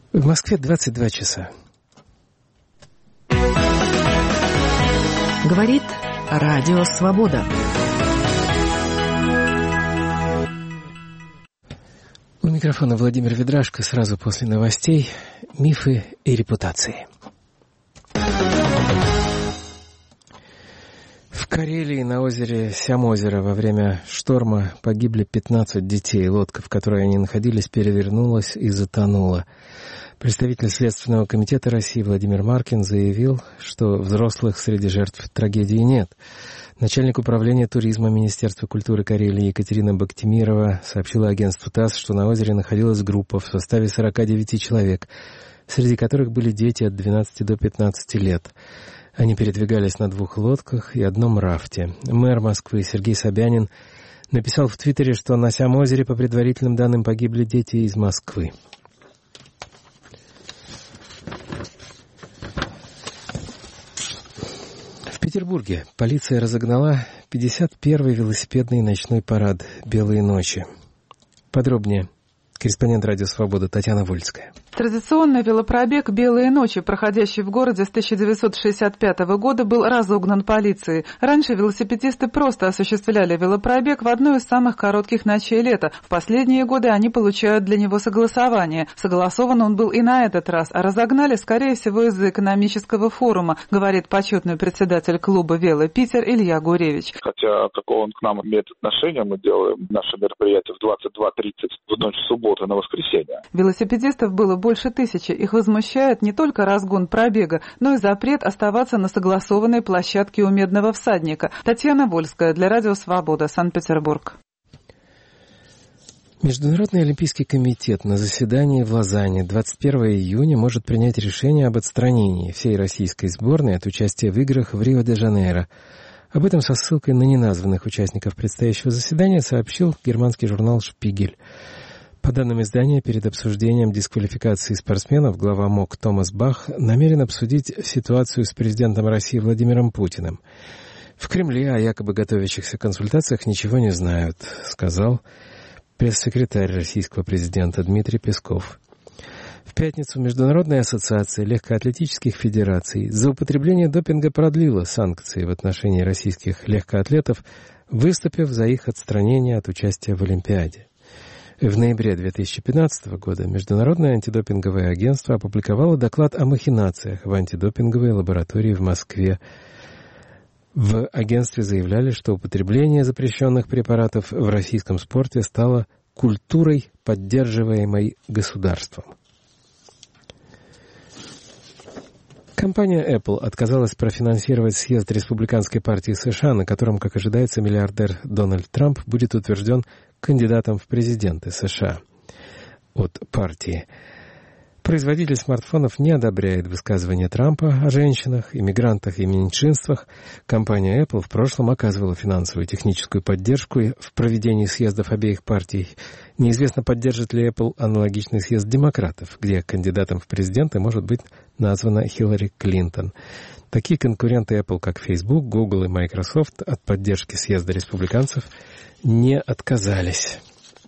В Москве 22 часа. Говорит Радио Свобода. У микрофона Владимир Ведрашко. Сразу после новостей «Мифы и репутации». В Карелии на озере Сямозеро во время шторма погибли 15 детей. Лодка, в которой они находились, перевернулась и затонула. Представитель Следственного комитета России Владимир Маркин заявил, что взрослых среди жертв трагедии нет. Начальник управления туризма Министерства культуры Карелии Екатерина Бактимирова сообщила агентству ТАСС, что на озере находилась группа в составе 49 человек, среди которых были дети от 12 до 15 лет. Они передвигались на 2 лодках и одном рафте. Мэр Москвы Сергей Собянин написал в Твиттере, что на Сямозере, по предварительным данным, погибли дети из Москвы. В Петербурге полиция разогнала 51-й велосипедный ночной парад «Белые ночи». Подробнее корреспондент «Радио Свобода» Татьяна Вольская. Традиционный велопробег «Белые ночи», проходящий в городе с 1965 года, был разогнан полицией. Раньше велосипедисты просто осуществляли велопробег в одну из самых коротких ночей лета. В последние годы они получают для него согласование. Согласован он был и на этот раз, а разогнали, скорее всего, из-за экономического форума, говорит почетный председатель клуба «Вело Питер» Илья Гуревич. Хотя какого он к нам имеет отношение, мы делаем наше мероприятие в 22:30 в ночь субботы на воскресенье. Велосипедистов было больше 1000. Их возмущает не только разгон пробега, но и запрет оставаться на согласованной площадке у Медного всадника. Татьяна Вольская для Радио Свобода, Санкт-Петербург. Международный олимпийский комитет на заседании в Лозанне 21 июня может принять решение об отстранении всей российской сборной от участия в играх в Рио-де-Жанейро. Об этом со ссылкой на неназванных участников предстоящего заседания сообщил германский журнал «Шпигель». По данным издания, перед обсуждением дисквалификации спортсменов глава МОК Томас Бах намерен обсудить ситуацию с президентом России Владимиром Путиным. В Кремле о якобы готовящихся консультациях ничего не знают, сказал пресс-секретарь российского президента Дмитрий Песков. В пятницу Международная ассоциация легкоатлетических федераций за употребление допинга продлила санкции в отношении российских легкоатлетов, выступив за их отстранение от участия в Олимпиаде. В ноябре 2015 года Международное антидопинговое агентство опубликовало доклад о махинациях в антидопинговой лаборатории в Москве. В агентстве заявляли, что употребление запрещенных препаратов в российском спорте стало культурой, поддерживаемой государством. Компания Apple отказалась профинансировать съезд Республиканской партии США, на котором, как ожидается, миллиардер Дональд Трамп будет утвержден кандидатом в президенты США от партии. Производитель смартфонов не одобряет высказывания Трампа о женщинах, иммигрантах и меньшинствах. Компания Apple в прошлом оказывала финансовую и техническую поддержку в проведении съездов обеих партий. Неизвестно, поддержит ли Apple аналогичный съезд демократов, где кандидатом в президенты может быть названа Хиллари Клинтон. Такие конкуренты Apple, как Facebook, Google и Microsoft, от поддержки съезда республиканцев не отказались.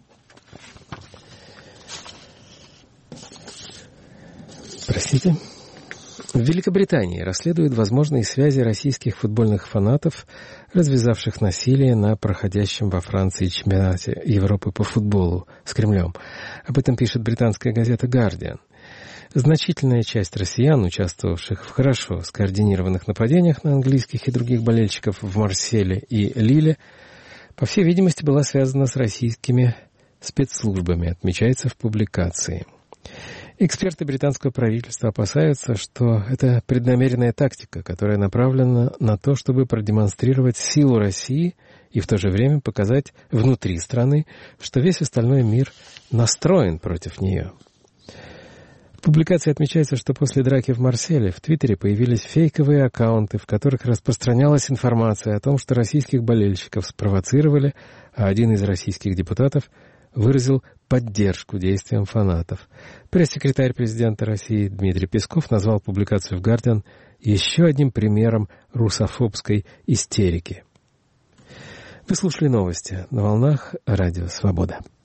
Простите. В Великобритании расследуют возможные связи российских футбольных фанатов, развязавших насилие на проходящем во Франции чемпионате Европы по футболу с Кремлем. Об этом пишет британская газета «Гардиан». Значительная часть россиян, участвовавших в хорошо скоординированных нападениях на английских и других болельщиков в Марселе и Лиле, по всей видимости, была связана с российскими спецслужбами, отмечается в публикации. Эксперты британского правительства опасаются, что это преднамеренная тактика, которая направлена на то, чтобы продемонстрировать силу России и в то же время показать внутри страны, что весь остальной мир настроен против нее. В публикации отмечается, что после драки в Марселе в Твиттере появились фейковые аккаунты, в которых распространялась информация о том, что российских болельщиков спровоцировали, а один из российских депутатов выразил поддержку действиям фанатов. Пресс-секретарь президента России Дмитрий Песков назвал публикацию в «Гардиан» еще одним примером русофобской истерики. Вы слушали новости на волнах Радио Свобода.